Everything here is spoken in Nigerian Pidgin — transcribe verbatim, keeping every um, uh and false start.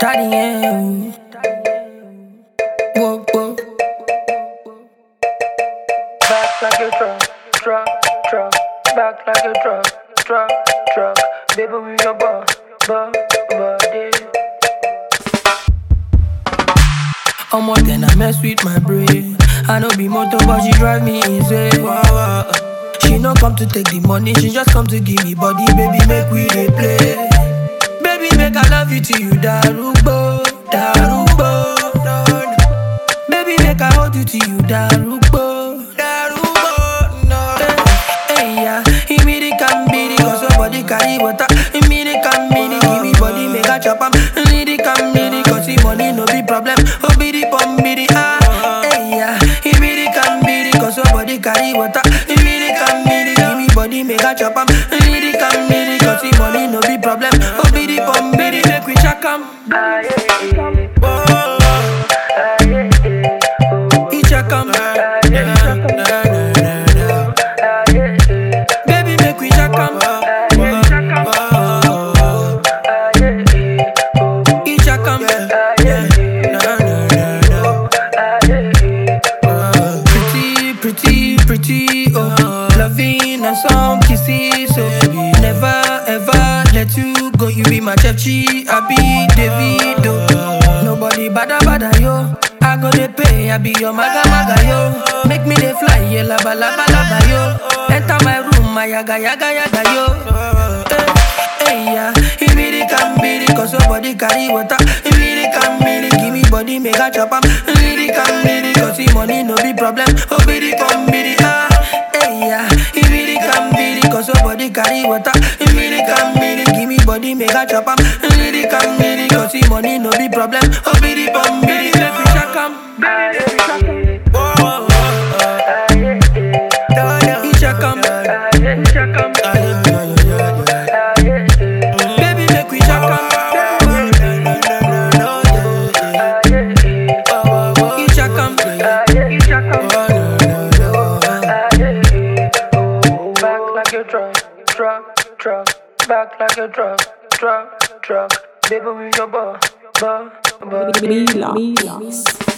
Daddy, yeah. Whoa, whoa. Back like a truck, truck, truck. Back like a truck, truck, truck. Baby, we your boss, boss, body. I'm more than I mess with my brain. I know be motor, but she drive me insane. Wow, wow. She no come to take the money, she just come to give me body. Baby, make we dey play. Baby, make I love you till you darubo, darubo. No, no. Baby, make I hold you till you darubo, darubo. No. Hey, hey, yeah. Give me the cambidi, cause your body carry water. Give me the cambidi, give me body, make I chop 'em. Need the cambidi, cause the money no be problem. Oh, be the bombidi, ah. Hey, yeah. Give me the cambidi, cause your body carry water. Give me the cambidi, give me body, make I chop 'em. Need the cambidi, cause the money no be problem. Oh, be the bombidi, make we check 'em. Ah, yeah, yeah. Oh, ah, yeah, yeah. Oh, He check 'em. ah, yeah, check 'em. Ah, yeah, yeah. Baby, make we check 'em. Ah, yeah, check 'em. Ah, yeah, yeah. Oh, He check 'em. ah, yeah, yeah. Oh, ah, yeah, yeah. Pretty, pretty, pretty, oh. Loving and some kisses, so never ever let you go. You be my chefchi, I be Davido. Nobody bada bada yo. I go dey pay, I be your maga maga yo. Make me dey fly, yeah, laba laba laba yo. Enter my room, my yaga yaga yaga yo. Hey, hey, yeah, he be the cambidi, cause your body carry water. He be the cambidi, give me body, make I chop 'em. He be the cambidi, cause the money no be problem. Oh, be the cambidi, ah. Hey, yeah, he be the cambidi, cause your body carry water. He be the cambidi, give me body, make I chop 'em. He be the cambidi, cause the money no be problem. Oh, be the bombidi, make me check 'em. Ah, yeah, yeah. Whoa, Ah, yeah, yeah. he check 'em. Ah, yeah, check 'em. Ah, yeah, yeah. Baby, make we check 'em. Ah, yeah, yeah. He check 'em. Ah, yeah, check 'em. Ah, yeah, yeah. Oh, back like a truck, truck, truck. Back like a truck, truck, truck. Baby, we your boss, boss, boss. Mila.